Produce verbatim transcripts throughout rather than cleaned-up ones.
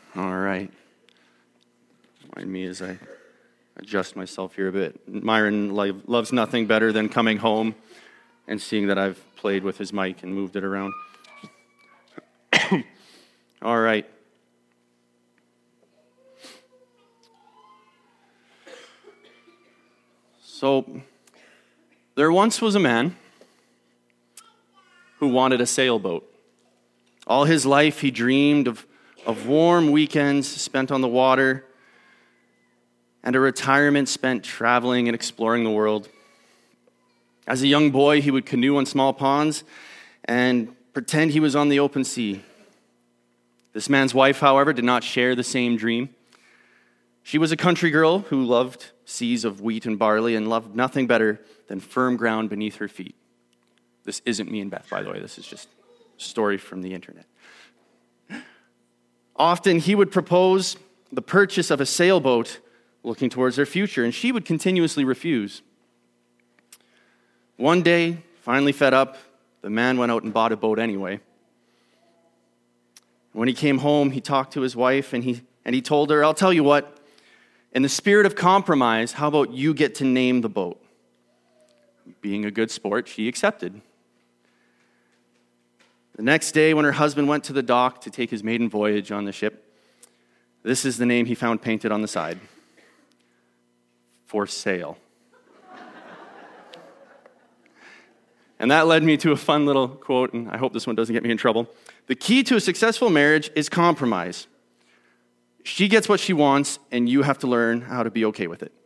All right. Mind me as I adjust myself here a bit. Myron lo- loves nothing better than coming home and seeing that I've played with his mic and moved it around. All right. So, there once was a man who wanted a sailboat. All his life he dreamed of, of warm weekends spent on the water and a retirement spent traveling and exploring the world. As a young boy, he would canoe on small ponds and pretend he was on the open sea. This man's wife, however, did not share the same dream. She was a country girl who loved seas of wheat and barley and loved nothing better than firm ground beneath her feet. This isn't me and Beth, by the way. This is just a story from the internet. Often he would propose the purchase of a sailboat looking towards their future, and she would continuously refuse. One day, finally fed up, the man went out and bought a boat anyway. When he came home, he talked to his wife, and he and he told her, I'll tell you what, in the spirit of compromise, how about you get to name the boat? Being a good sport, she accepted. The next day, when her husband went to the dock to take his maiden voyage on the ship, this is the name he found painted on the side. For sale. And that led me to a fun little quote, and I hope this one doesn't get me in trouble. The key to a successful marriage is compromise. She gets what she wants, and you have to learn how to be okay with it.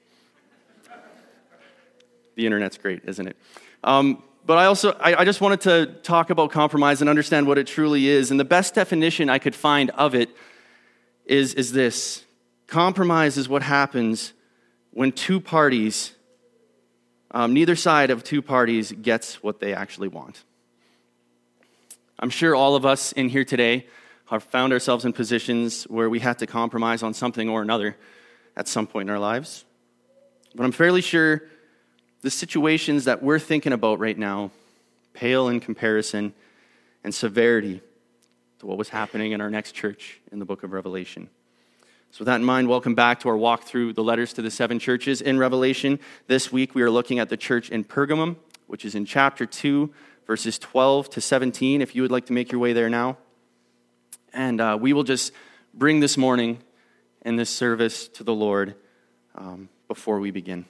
The internet's great, isn't it? Um, but I also, I, I just wanted to talk about compromise and understand what it truly is. And the best definition I could find of it is, is this. Compromise is what happens when two parties, um, neither side of two parties gets what they actually want. I'm sure all of us in here today have found ourselves in positions where we had to compromise on something or another at some point in our lives. But I'm fairly sure the situations that we're thinking about right now pale in comparison and severity to what was happening in our next church in the book of Revelation. So with that in mind, welcome back to our walk through the letters to the seven churches in Revelation. This week we are looking at the church in Pergamum, which is in chapter two, verses twelve to seventeen, if you would like to make your way there now. And uh, we will just bring this morning in this service to the Lord um, before we begin.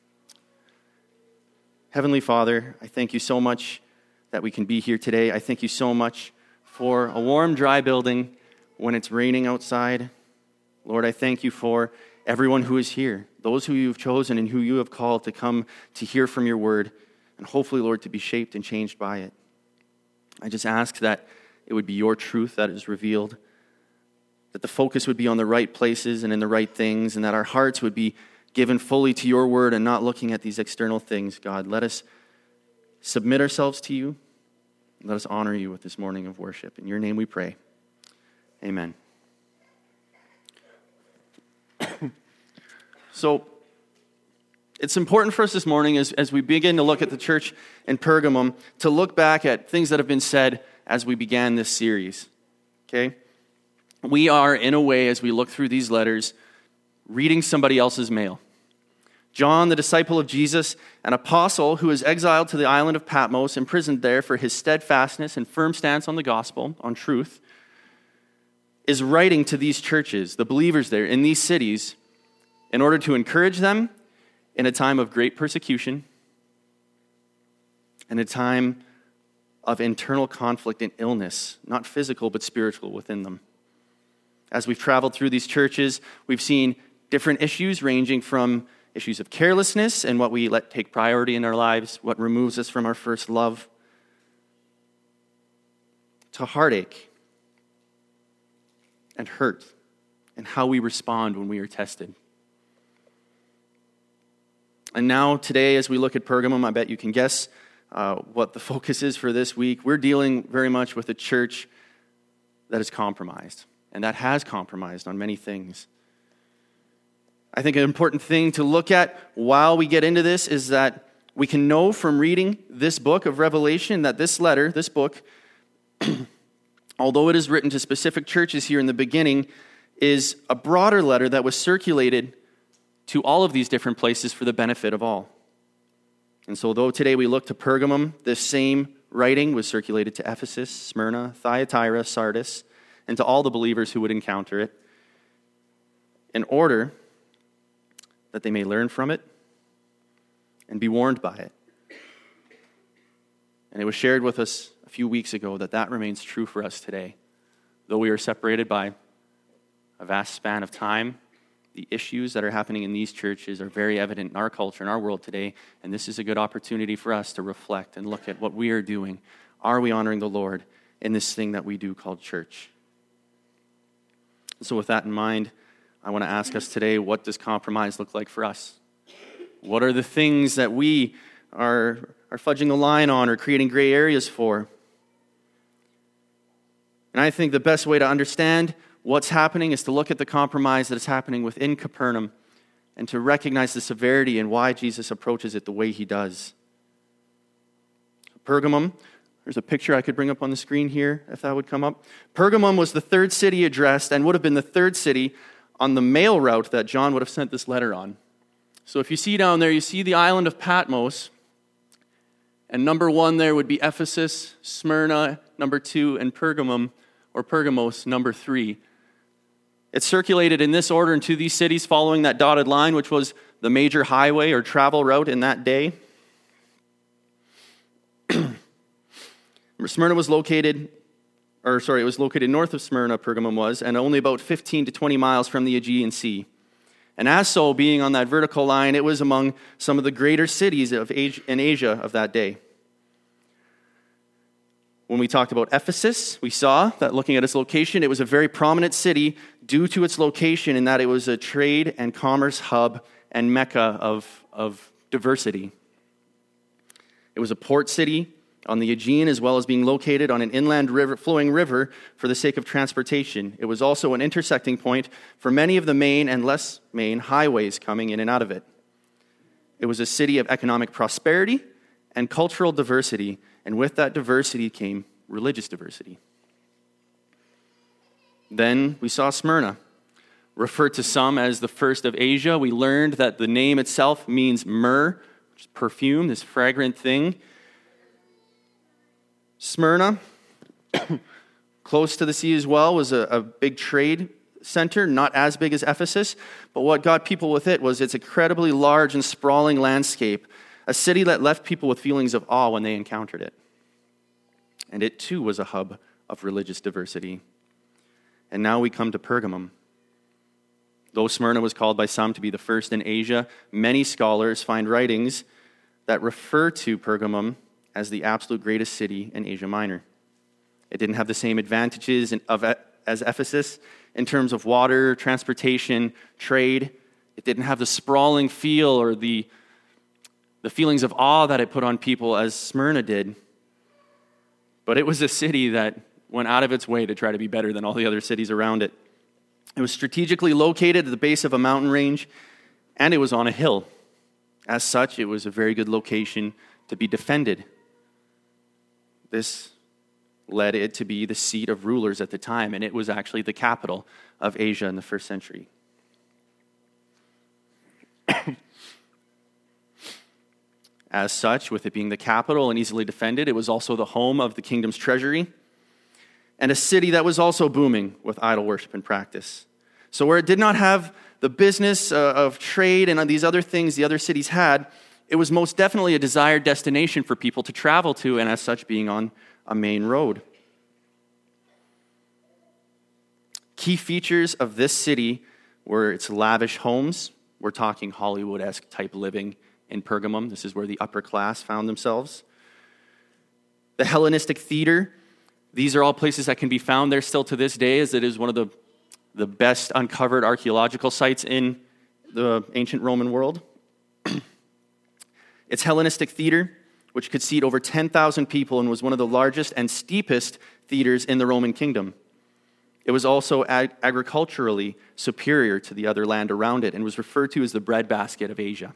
Heavenly Father, I thank you so much that we can be here today. I thank you so much for a warm, dry building when it's raining outside. Lord, I thank you for everyone who is here, those who you've chosen and who you have called to come to hear from your word, and hopefully, Lord, to be shaped and changed by it. I just ask that it would be your truth that is revealed, that the focus would be on the right places and in the right things, and that our hearts would be given fully to your word and not looking at these external things. God, let us submit ourselves to you. Let us honor you with this morning of worship. In your name we pray. Amen. So, it's important for us this morning as, as we begin to look at the church in Pergamum to look back at things that have been said as we began this series. Okay? We are, in a way, as we look through these letters, reading somebody else's mail. John, the disciple of Jesus, an apostle who was exiled to the island of Patmos, imprisoned there for his steadfastness and firm stance on the gospel, on truth, is writing to these churches, the believers there in these cities, in order to encourage them in a time of great persecution, in a time of internal conflict and illness, not physical but spiritual within them. As we've traveled through these churches, we've seen different issues ranging from issues of carelessness and what we let take priority in our lives, what removes us from our first love, to heartache and hurt and how we respond when we are tested. And now, today, as we look at Pergamum, I bet you can guess uh, what the focus is for this week. We're dealing very much with a church that is compromised, and that has compromised on many things. I think an important thing to look at while we get into this is that we can know from reading this book of Revelation that this letter, this book, although it is written to specific churches here in the beginning, is a broader letter that was circulated to all of these different places for the benefit of all. And so though today we look to Pergamum, this same writing was circulated to Ephesus, Smyrna, Thyatira, Sardis, and to all the believers who would encounter it, in order that they may learn from it and be warned by it. And it was shared with us a few weeks ago that that remains true for us today. Though we are separated by a vast span of time, the issues that are happening in these churches are very evident in our culture, in our world today, and this is a good opportunity for us to reflect and look at what we are doing. Are we honoring the Lord in this thing that we do called church? So with that in mind, I want to ask us today, what does compromise look like for us? What are the things that we are, are fudging the line on or creating gray areas for? And I think the best way to understand what's happening is to look at the compromise that is happening within Capernaum and to recognize the severity and why Jesus approaches it the way he does. Pergamum, there's a picture I could bring up on the screen here, if that would come up. Pergamum was the third city addressed and would have been the third city on the mail route that John would have sent this letter on. So if you see down there, you see the island of Patmos, and number one there would be Ephesus, Smyrna, number two, and Pergamum, or Pergamos, number three. It circulated in this order into these cities following that dotted line, which was the major highway or travel route in that day. Smyrna was located, or sorry, it was located north of Smyrna, Pergamum was, and only about fifteen to twenty miles from the Aegean Sea. And as so, being on that vertical line, it was among some of the greater cities of Asia, in Asia of that day. When we talked about Ephesus, we saw that looking at its location, it was a very prominent city due to its location in that it was a trade and commerce hub and mecca of, of diversity. It was a port city on the Aegean, as well as being located on an inland river, flowing river for the sake of transportation. It was also an intersecting point for many of the main and less main highways coming in and out of it. It was a city of economic prosperity and cultural diversity, and with that diversity came religious diversity. Then we saw Smyrna, referred to some as the first of Asia. We learned that the name itself means myrrh, which is perfume, this fragrant thing. Smyrna, close to the sea as well, was a, a big trade center, not as big as Ephesus, but what got people with it was its incredibly large and sprawling landscape, a city that left people with feelings of awe when they encountered it. And it too was a hub of religious diversity. And now we come to Pergamum. Though Smyrna was called by some to be the first in Asia, many scholars find writings that refer to Pergamum as the absolute greatest city in Asia Minor. It didn't have the same advantages of, as Ephesus in terms of water, transportation, trade. It didn't have the sprawling feel or the, the feelings of awe that it put on people as Smyrna did. But it was a city that went out of its way to try to be better than all the other cities around it. It was strategically located at the base of a mountain range, and it was on a hill. As such, it was a very good location to be defended. This led it to be the seat of rulers at the time, and it was actually the capital of Asia in the first century. As such, with it being the capital and easily defended, it was also the home of the kingdom's treasury, and a city that was also booming with idol worship and practice. So where it did not have the business uh, of trade and these other things the other cities had, it was most definitely a desired destination for people to travel to, and as such being on a main road. Key features of this city were its lavish homes. We're talking Hollywood-esque type living in Pergamum. This is where the upper class found themselves. The Hellenistic theater. These are all places that can be found there still to this day, as it is one of the, the best uncovered archaeological sites in the ancient Roman world. Its Hellenistic theater, which could seat over ten thousand people and was one of the largest and steepest theaters in the Roman kingdom. It was also ag- agriculturally superior to the other land around it and was referred to as the breadbasket of Asia.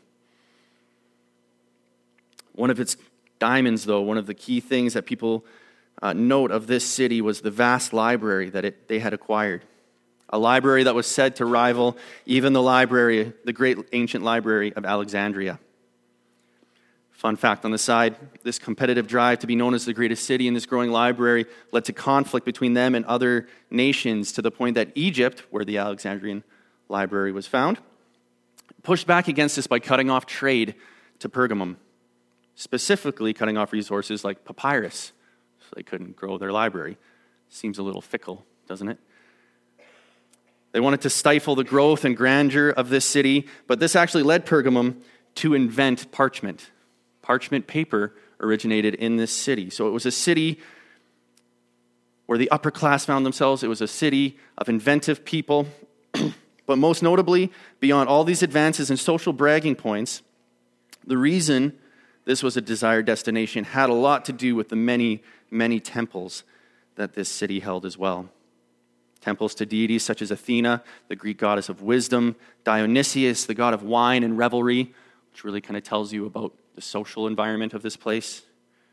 One of its diamonds, though, one of the key things that people uh, note of this city was the vast library that it, they had acquired. a library that was said to rival even the library, the great ancient library of Alexandria. Fun fact on the side, this competitive drive to be known as the greatest city in this growing library led to conflict between them and other nations to the point that Egypt, where the Alexandrian library was found, pushed back against this by cutting off trade to Pergamum, specifically cutting off resources like papyrus, so they couldn't grow their library. Seems a little fickle, doesn't it? They wanted to stifle the growth and grandeur of this city, but this actually led Pergamum to invent parchment. Parchment paper originated in this city. So it was a city where the upper class found themselves. It was a city of inventive people. But most notably, beyond all these advances in social bragging points, the reason this was a desired destination had a lot to do with the many, many temples that this city held as well. Temples to deities such as Athena, the Greek goddess of wisdom, Dionysius, the god of wine and revelry, which really kind of tells you about the social environment of this place.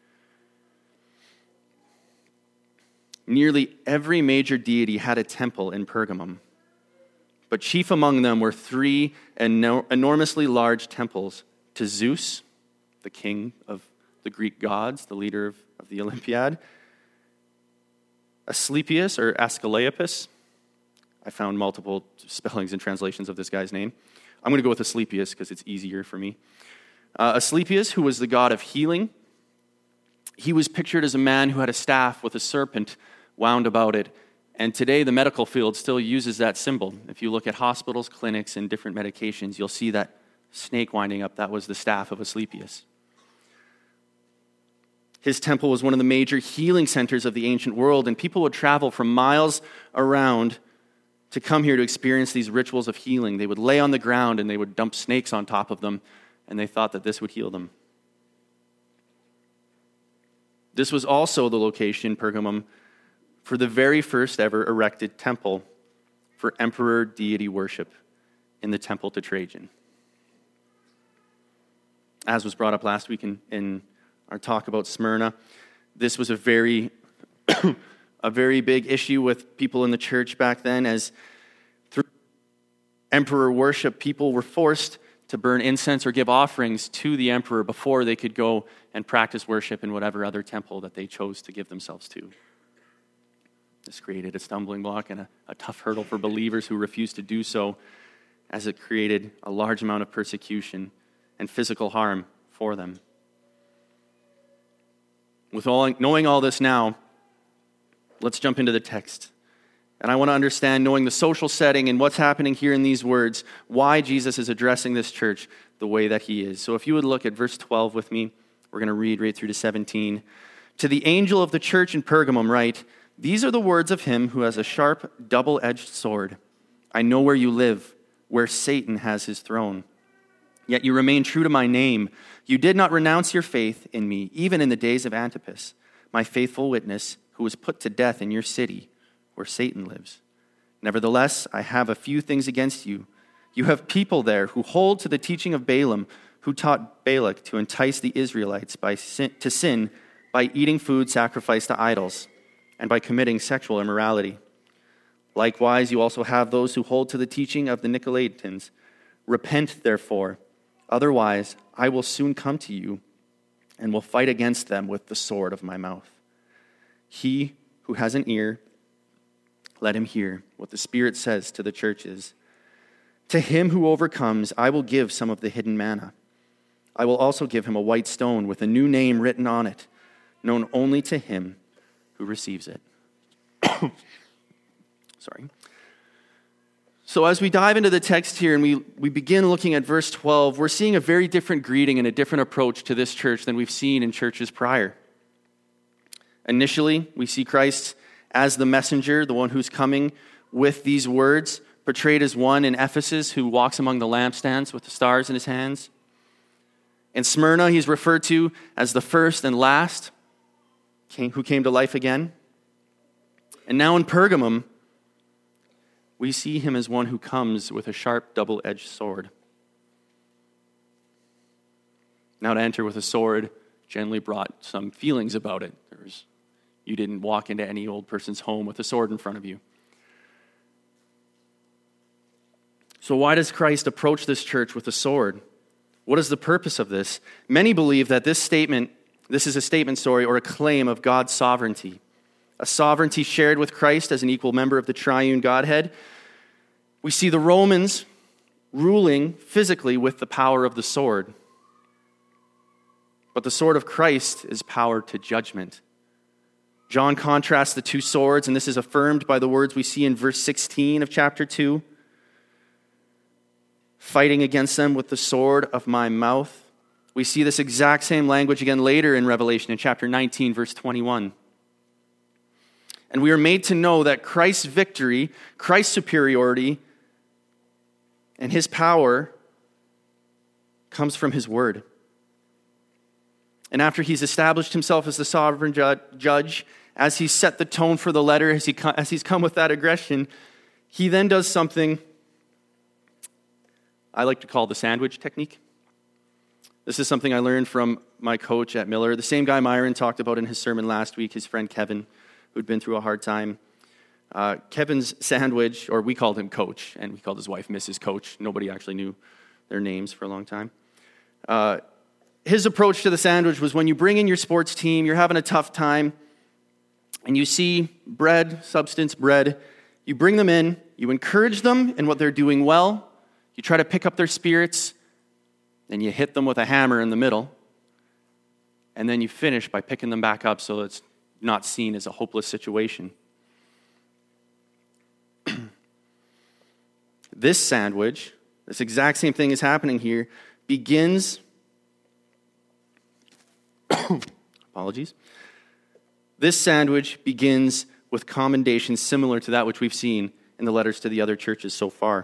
Nearly every major deity had a temple in Pergamum, but chief among them were three enor- enormously large temples to Zeus, the king of the Greek gods, the leader of, of the Olympiad, Asclepius or Asclepius. I found multiple spellings and translations of this guy's name. I'm going to go with Asclepius because it's easier for me. Uh, Asclepius, who was the god of healing, he was pictured as a man who had a staff with a serpent wound about it. And today, the medical field still uses that symbol. If you look at hospitals, clinics, and different medications, you'll see that snake winding up. That was the staff of Asclepius. His temple was one of the major healing centers of the ancient world, and people would travel from miles around to come here to experience these rituals of healing. They would lay on the ground and they would dump snakes on top of them, and they thought that this would heal them. This was also the location, Pergamum, for the very first ever erected temple for emperor deity worship in the temple to Trajan. As was brought up last week in, in our talk about Smyrna, this was a very, a very big issue with people in the church back then, as through emperor worship, people were forced to burn incense or give offerings to the emperor before they could go and practice worship in whatever other temple that they chose to give themselves to. This created a stumbling block and a, a tough hurdle for believers who refused to do so, as it created a large amount of persecution and physical harm for them. With all knowing all this now, let's jump into the text. And I want to understand, knowing the social setting and what's happening here in these words, why Jesus is addressing this church the way that he is. So if you would look at verse twelve with me, we're going to read right through to seventeen. To the angel of the church in Pergamum write, these are the words of him who has a sharp, double-edged sword. I know where you live, where Satan has his throne. Yet you remain true to my name. You did not renounce your faith in me, even in the days of Antipas, my faithful witness, who was put to death in your city, where Satan lives. Nevertheless, I have a few things against you. You have people there who hold to the teaching of Balaam, who taught Balak to entice the Israelites by sin, to sin by eating food sacrificed to idols and by committing sexual immorality. Likewise, you also have those who hold to the teaching of the Nicolaitans. Repent, therefore, otherwise I will soon come to you and will fight against them with the sword of my mouth. He who has an ear, let him hear what the Spirit says to the churches. To him who overcomes, I will give some of the hidden manna. I will also give him a white stone with a new name written on it, known only to him who receives it. Sorry. So as we dive into the text here and we, we begin looking at verse twelve, we're seeing a very different greeting and a different approach to this church than we've seen in churches prior. Initially, we see Christ as the messenger, the one who's coming with these words, portrayed as one in Ephesus who walks among the lampstands with the stars in his hands. In Smyrna, he's referred to as the first and last, who came to life again. And now in Pergamum, we see him as one who comes with a sharp, double-edged sword. Now to enter with a sword generally brought some feelings about it. There's You didn't walk into any old person's home with a sword in front of you. So why does Christ approach this church with a sword? What is the purpose of this? Many believe that this statement, this is a statement, sorry, or a claim of God's sovereignty. A sovereignty shared with Christ as an equal member of the triune Godhead. We see the Romans ruling physically with the power of the sword. But the sword of Christ is power to judgment. John contrasts the two swords, and this is affirmed by the words we see in verse sixteen of chapter two. Fighting against them with the sword of my mouth. We see this exact same language again later in Revelation in chapter nineteen, verse twenty-one. And we are made to know that Christ's victory, Christ's superiority, and his power comes from his word. And after he's established himself as the sovereign ju- judge, as he's set the tone for the letter, as, he co- as he's come with that aggression, he then does something I like to call the sandwich technique. This is something I learned from my coach at Miller, the same guy Myron talked about in his sermon last week, his friend Kevin, who'd been through a hard time. Uh, Kevin's sandwich, or we called him Coach, and we called his wife Missus Coach. Nobody actually knew their names for a long time. Uh, his approach to the sandwich was when you bring in your sports team, you're having a tough time, and you see bread, substance, bread, you bring them in, you encourage them in what they're doing well, you try to pick up their spirits, and you hit them with a hammer in the middle, and then you finish by picking them back up so it's not seen as a hopeless situation. This sandwich, this exact same thing is happening here, begins, apologies, this sandwich begins with commendation similar to that which we've seen in the letters to the other churches so far.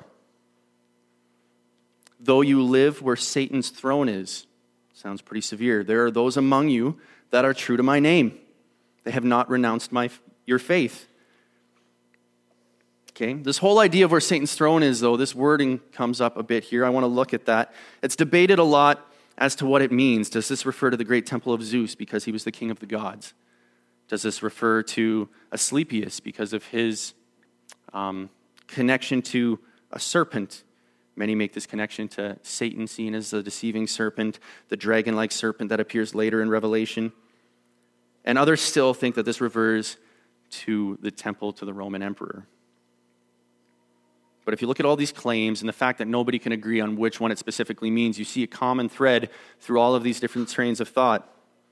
Though you live where Satan's throne is, sounds pretty severe. There are those among you that are true to my name. They have not renounced my your faith. Okay, this whole idea of where Satan's throne is, though, this wording comes up a bit here. I want to look at that. It's debated a lot as to what it means. Does this refer to the great temple of Zeus because he was the king of the gods? Does this refer to Asclepius because of his um, connection to a serpent? Many make this connection to Satan, seen as the deceiving serpent, the dragon-like serpent that appears later in Revelation. And others still think that this refers to the temple to the Roman emperor. But if you look at all these claims and the fact that nobody can agree on which one it specifically means, you see a common thread through all of these different trains of thought.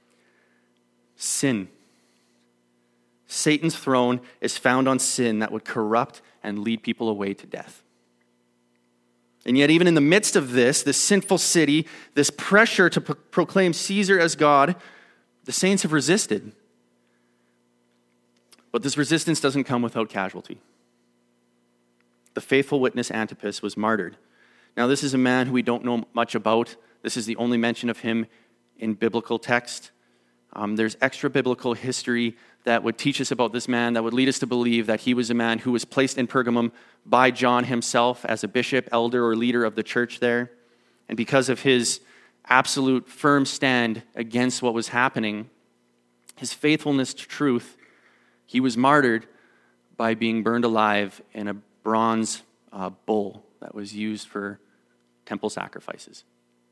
Sin. Satan's throne is found on sin that would corrupt and lead people away to death. And yet, even in the midst of this, this sinful city, this pressure to pro- proclaim Caesar as God, the saints have resisted. But this resistance doesn't come without casualty. The faithful witness Antipas was martyred. Now, this is a man who we don't know much about. This is the only mention of him in biblical text. Um, there's extra biblical history that would teach us about this man, that would lead us to believe that he was a man who was placed in Pergamum by John himself as a bishop, elder, or leader of the church there. And because of his absolute firm stand against what was happening, his faithfulness to truth, he was martyred by being burned alive in a bronze uh, bull that was used for temple sacrifices.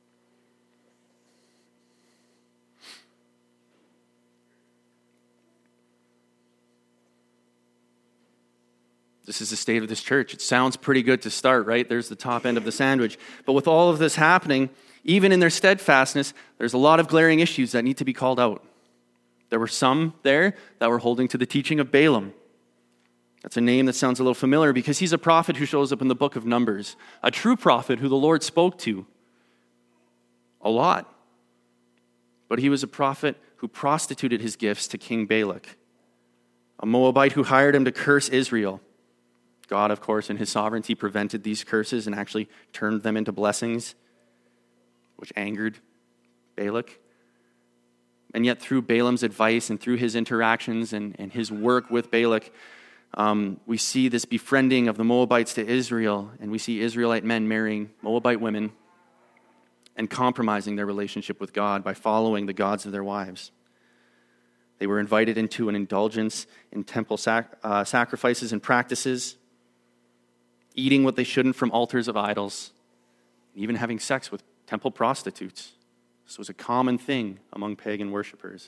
This is the state of this church. It sounds pretty good to start, right? There's the top end of the sandwich. But with all of this happening, even in their steadfastness, there's a lot of glaring issues that need to be called out. There were some there that were holding to the teaching of Balaam. That's a name that sounds a little familiar because he's a prophet who shows up in the book of Numbers, a true prophet who the Lord spoke to a lot. But he was a prophet who prostituted his gifts to King Balak, a Moabite who hired him to curse Israel. God, of course, in his sovereignty, prevented these curses and actually turned them into blessings, which angered Balak. And yet through Balaam's advice and through his interactions and, and his work with Balak, Um, we see this befriending of the Moabites to Israel, and we see Israelite men marrying Moabite women and compromising their relationship with God by following the gods of their wives. They were invited into an indulgence in temple sac- uh, sacrifices and practices. eating what they shouldn't from altars of idols, even having sex with temple prostitutes. This was a common thing among pagan worshipers.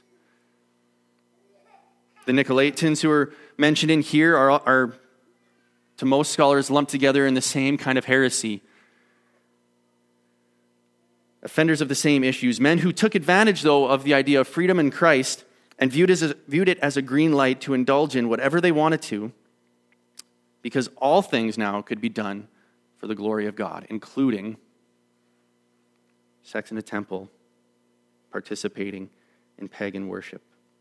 The Nicolaitans who are mentioned in here are, are, to most scholars, lumped together in the same kind of heresy. Offenders of the same issues. Men who took advantage, though, of the idea of freedom in Christ and viewed, as a, viewed it as a green light to indulge in whatever they wanted to, because all things now could be done for the glory of God, including sex in a temple, participating in pagan worship.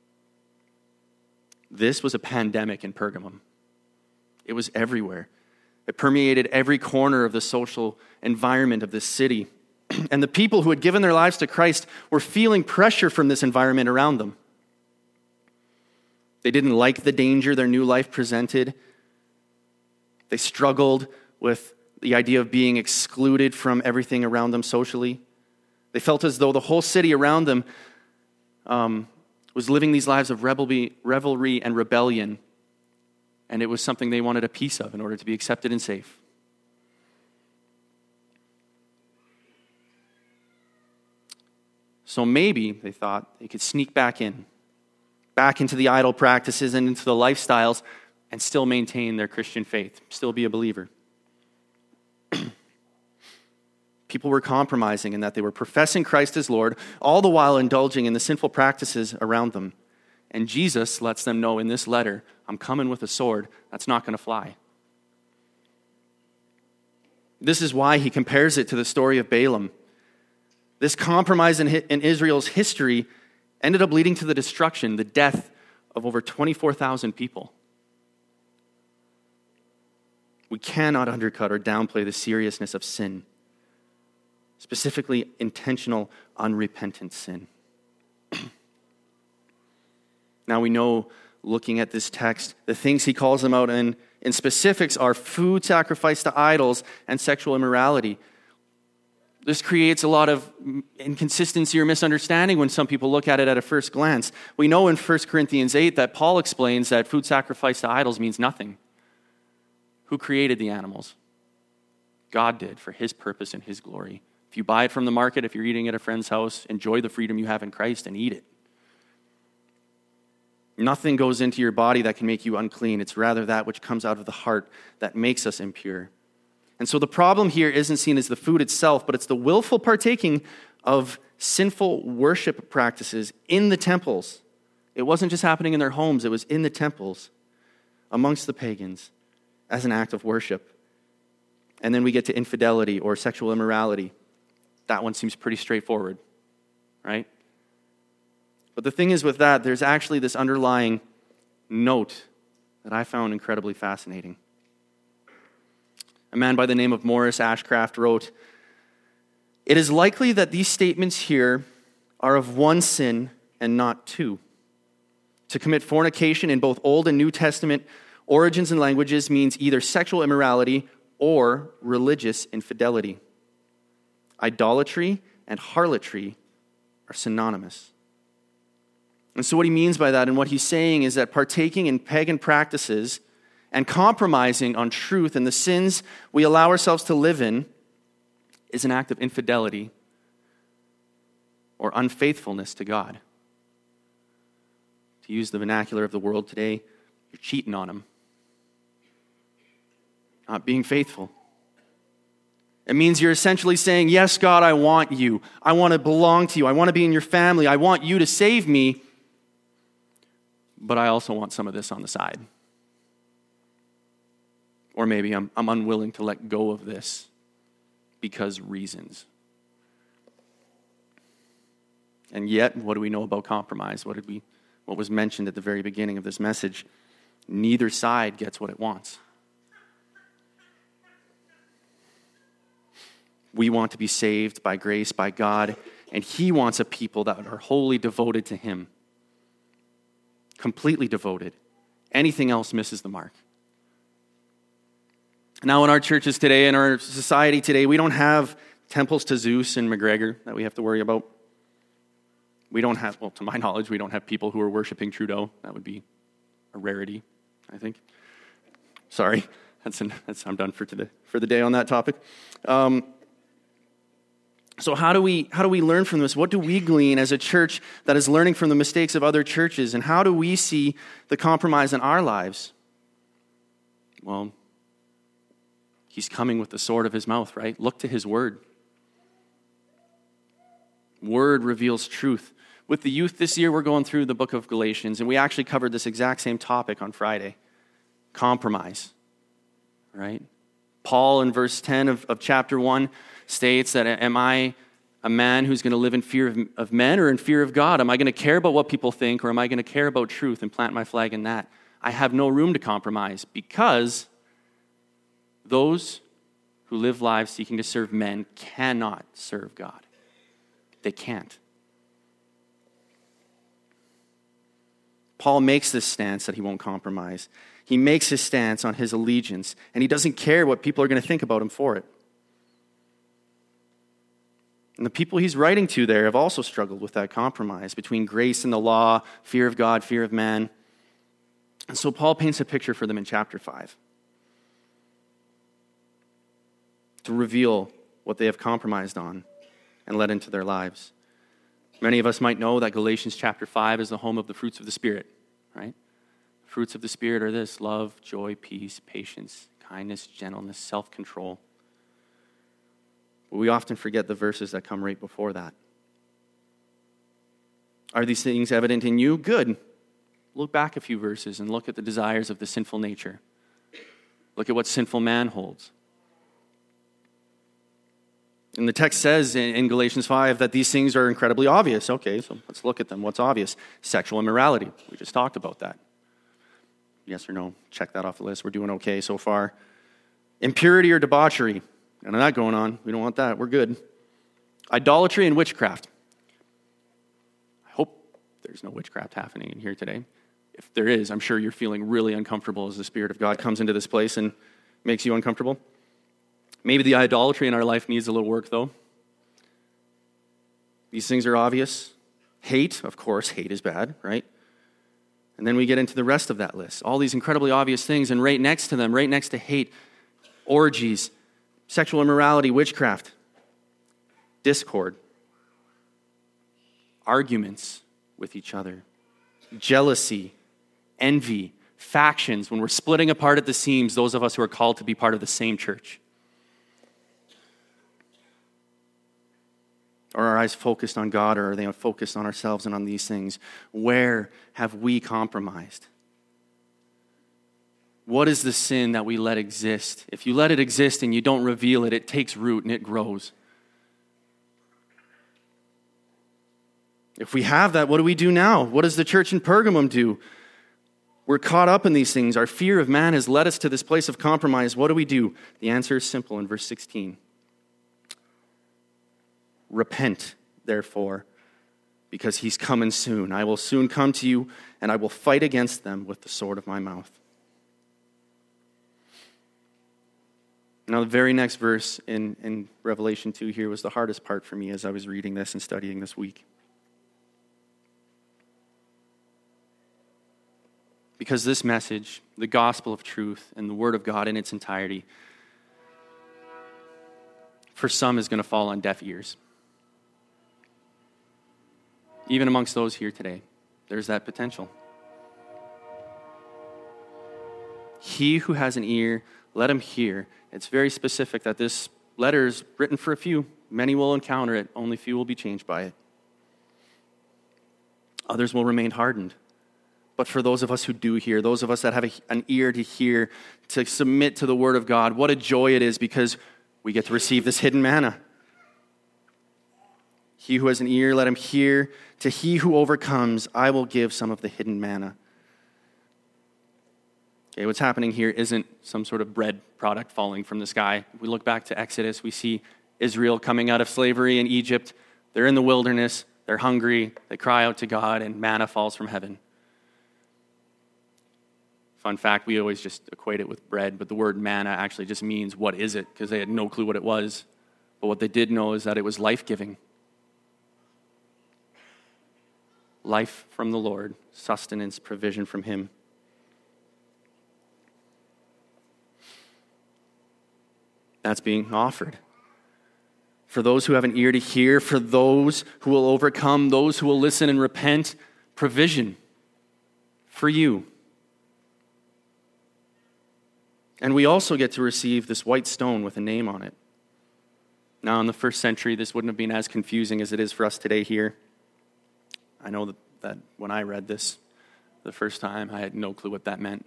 This was a pandemic in Pergamum. It was everywhere. It permeated every corner of the social environment of this city. And the people who had given their lives to Christ were feeling pressure from this environment around them. They didn't like the danger their new life presented. They struggled with the idea of being excluded from everything around them socially. They felt as though the whole city around them um, was living these lives of revelry, revelry and rebellion, and it was something they wanted a piece of in order to be accepted and safe. So maybe, they thought, they could sneak back in, back into the idol practices and into the lifestyles and still maintain their Christian faith, still be a believer. People were compromising in that they were professing Christ as Lord, all the while indulging in the sinful practices around them. And Jesus lets them know in this letter, I'm coming with a sword. That's not going to fly. This is why he compares it to the story of Balaam. This compromise in, in Israel's history ended up leading to the destruction, the death of over twenty-four thousand people. We cannot undercut or downplay the seriousness of sin, specifically intentional, unrepentant sin. Now we know, looking at this text, the things he calls them out in, in specifics are food sacrificed to idols and sexual immorality. This creates a lot of inconsistency or misunderstanding when some people look at it at a first glance. We know in First Corinthians eight that Paul explains that food sacrificed to idols means nothing. Who created the animals? God did, for his purpose and his glory. If you buy it from the market, if you're eating at a friend's house, enjoy the freedom you have in Christ and eat it. Nothing goes into your body that can make you unclean. It's rather that which comes out of the heart that makes us impure. And so the problem here isn't seen as the food itself, but it's the willful partaking of sinful worship practices in the temples. It wasn't just happening in their homes, it was in the temples amongst the pagans as an act of worship. And then we get to infidelity or sexual immorality. That one seems pretty straightforward, right? But the thing is with that, there's actually this underlying note that I found incredibly fascinating. A man by the name of Morris Ashcraft wrote, "It is likely that these statements here are of one sin and not two. To commit fornication in both Old and New Testament origins and languages means either sexual immorality or religious infidelity. Idolatry and harlotry are synonymous." And so what he means by that and what he's saying is that partaking in pagan practices and compromising on truth and the sins we allow ourselves to live in is an act of infidelity or unfaithfulness to God. To use the vernacular of the world today, you're cheating on him. Not being faithful. It means you're essentially saying, yes, God, I want you. I want to belong to you. I want to be in your family. I want you to save me. But I also want some of this on the side. Or maybe I'm, I'm unwilling to let go of this because reasons. And yet, what do we know about compromise? What did we, what was mentioned at the very beginning of this message? Neither side gets what it wants. We want to be saved by grace, by God, and he wants a people that are wholly devoted to him. Completely devoted. Anything else misses the mark. Now in our churches today, in our society today, we don't have temples to Zeus and McGregor that we have to worry about. We don't have, well, to my knowledge, we don't have people who are worshiping Trudeau. That would be a rarity, I think. Sorry. That's, an, that's I'm done for today for the day on that topic. Um, so how do we how do we learn from this? What do we glean as a church that is learning from the mistakes of other churches? And how do we see the compromise in our lives? Well, he's coming with the sword of his mouth, right? Look to his word. Word reveals truth. With the youth this year, we're going through the book of Galatians, and we actually covered this exact same topic on Friday. Compromise, right? Paul in verse ten of, of chapter one states that, am I a man who's going to live in fear of, of men or in fear of God? Am I going to care about what people think, or am I going to care about truth and plant my flag in that? I have no room to compromise, because those who live lives seeking to serve men cannot serve God. They can't. Paul makes this stance that he won't compromise. He makes his stance on his allegiance, and he doesn't care what people are going to think about him for it. And the people he's writing to there have also struggled with that compromise between grace and the law, fear of God, fear of man. And so Paul paints a picture for them in chapter five to reveal what they have compromised on and let into their lives. Many of us might know that Galatians chapter five is the home of the fruits of the Spirit, right? Fruits of the Spirit are this: love, joy, peace, patience, kindness, gentleness, self-control. But we often forget the verses that come right before that. Are these things evident in you? Good. Look back a few verses and look at the desires of the sinful nature. Look at what sinful man holds. And the text says in Galatians five that these things are incredibly obvious. Okay, so let's look at them. What's obvious? Sexual immorality. We just talked about that. Yes or no? Check that off the list. We're doing okay so far. Impurity or debauchery. None of that going on. We don't want that. We're good. Idolatry and witchcraft. I hope there's no witchcraft happening in here today. If there is, I'm sure you're feeling really uncomfortable as the Spirit of God comes into this place and makes you uncomfortable. Maybe the idolatry in our life needs a little work, though. These things are obvious. Hate, of course, hate is bad, right? And then we get into the rest of that list. All these incredibly obvious things, and right next to them, right next to hate, orgies, sexual immorality, witchcraft, discord, arguments with each other, jealousy, envy, factions. When we're splitting apart at the seams, those of us who are called to be part of the same church. Are our eyes focused on God, or are they focused on ourselves and on these things? Where have we compromised? What is the sin that we let exist? If you let it exist and you don't reveal it, it takes root and it grows. If we have that, what do we do now? What does the church in Pergamum do? We're caught up in these things. Our fear of man has led us to this place of compromise. What do we do? The answer is simple in verse sixteen. Repent, therefore, because he's coming soon. I will soon come to you, and I will fight against them with the sword of my mouth. Now, the very next verse in, in Revelation two here was the hardest part for me as I was reading this and studying this week. Because this message, the gospel of truth and the word of God in its entirety, for some is going to fall on deaf ears. Even amongst those here today, there's that potential. He who has an ear, let him hear. It's very specific that this letter is written for a few. Many will encounter it. Only few will be changed by it. Others will remain hardened. But for those of us who do hear, those of us that have a, an ear to hear, to submit to the word of God, what a joy it is, because we get to receive this hidden manna. He who has an ear, let him hear. To he who overcomes, I will give some of the hidden manna. Okay, what's happening here isn't some sort of bread product falling from the sky. If we look back to Exodus, we see Israel coming out of slavery in Egypt. They're in the wilderness. They're hungry. They cry out to God, and manna falls from heaven. Fun fact, we always just equate it with bread, but the word manna actually just means, what is it? Because they had no clue what it was. But what they did know is that it was life-giving. Life from the Lord, sustenance, provision from him. That's being offered. For those who have an ear to hear, for those who will overcome, those who will listen and repent, provision for you. And we also get to receive this white stone with a name on it. Now, in the first century, this wouldn't have been as confusing as it is for us today here. I know that, that when I read this the first time, I had no clue what that meant.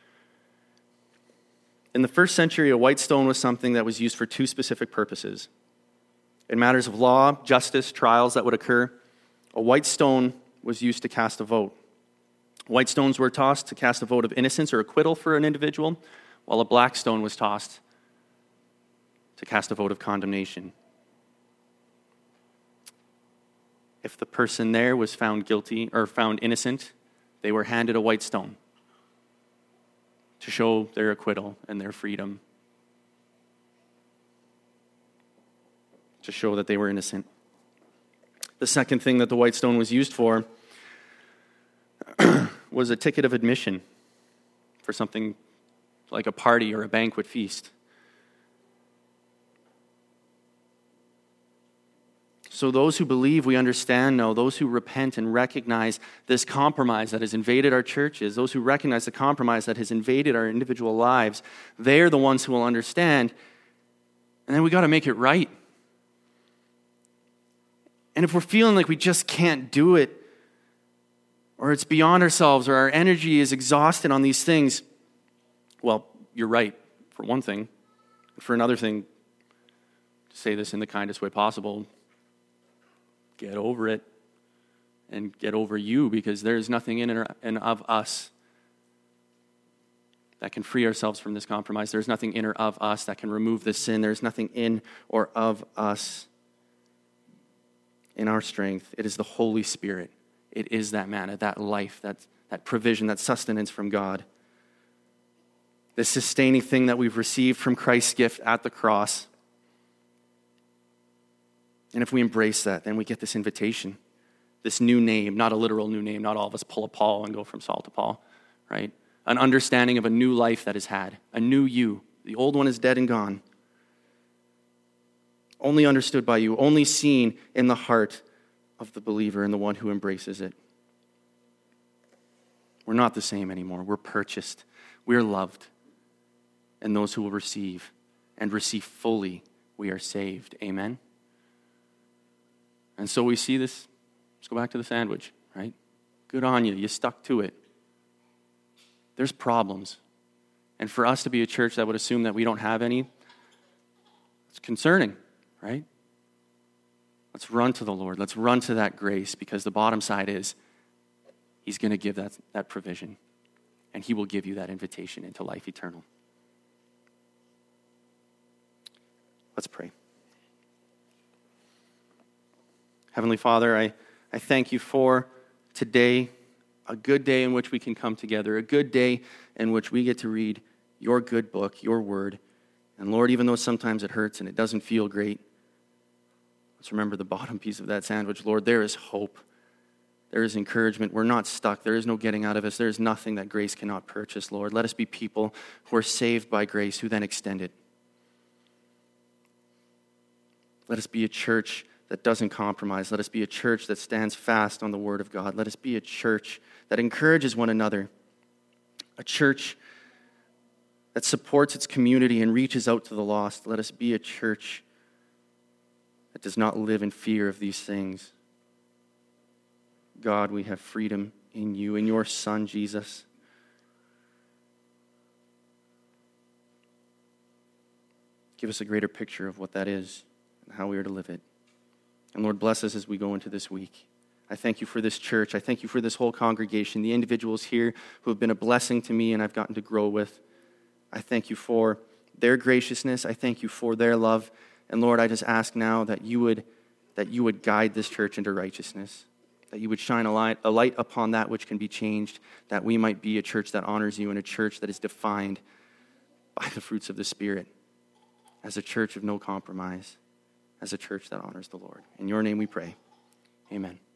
In the first century, a white stone was something that was used for two specific purposes. In matters of law, justice, trials that would occur, a white stone was used to cast a vote. White stones were tossed to cast a vote of innocence or acquittal for an individual, while a black stone was tossed to cast a vote of condemnation. If the person there was found guilty or found innocent, they were handed a white stone to show their acquittal and their freedom, to show that they were innocent. The second thing that the white stone was used for was a ticket of admission for something like a party or a banquet feast. So those who believe we understand now, those who repent and recognize this compromise that has invaded our churches, those who recognize the compromise that has invaded our individual lives, they're the ones who will understand. And then we got to make it right. And if we're feeling like we just can't do it, or it's beyond ourselves, or our energy is exhausted on these things, well, you're right, for one thing. For another thing, to say this in the kindest way possible, get over it and get over you, because there's nothing in and of us that can free ourselves from this compromise. There's nothing in or of us that can remove this sin. There's nothing in or of us in our strength. It is the Holy Spirit. It is that manna, that life, that, that provision, that sustenance from God. The sustaining thing that we've received from Christ's gift at the cross. And if we embrace that, then we get this invitation, this new name, not a literal new name. Not all of us pull a Paul and go from Saul to Paul, right? An understanding of a new life that is had, a new you. The old one is dead and gone. Only understood by you, only seen in the heart of the believer and the one who embraces it. We're not the same anymore. We're purchased. We're loved. And those who will receive and receive fully, we are saved. Amen? And so we see this. Let's go back to the sandwich, right? Good on you. You stuck to it. There's problems. And for us to be a church that would assume that we don't have any, it's concerning, right? Let's run to the Lord. Let's run to that grace, because the bottom side is He's going to give that, that provision. And He will give you that invitation into life eternal. Let's pray. Heavenly Father, I, I thank you for today, a good day in which we can come together, a good day in which we get to read your good book, your word. And Lord, even though sometimes it hurts and it doesn't feel great, let's remember the bottom piece of that sandwich. Lord, there is hope. There is encouragement. We're not stuck. There is no getting out of us. There is nothing that grace cannot purchase, Lord. Let us be people who are saved by grace, who then extend it. Let us be a church that doesn't compromise. Let us be a church that stands fast on the word of God. Let us be a church that encourages one another. A church that supports its community and reaches out to the lost. Let us be a church that does not live in fear of these things. God, we have freedom in you, in your Son, Jesus. Give us a greater picture of what that is and how we are to live it. And Lord, bless us as we go into this week. I thank you for this church. I thank you for this whole congregation, the individuals here who have been a blessing to me and I've gotten to grow with. I thank you for their graciousness. I thank you for their love. And Lord, I just ask now that you would that you would guide this church into righteousness, that you would shine a light, a light upon that which can be changed, that we might be a church that honors you and a church that is defined by the fruits of the Spirit, as a church of no compromise, as a church that honors the Lord. In your name we pray. Amen.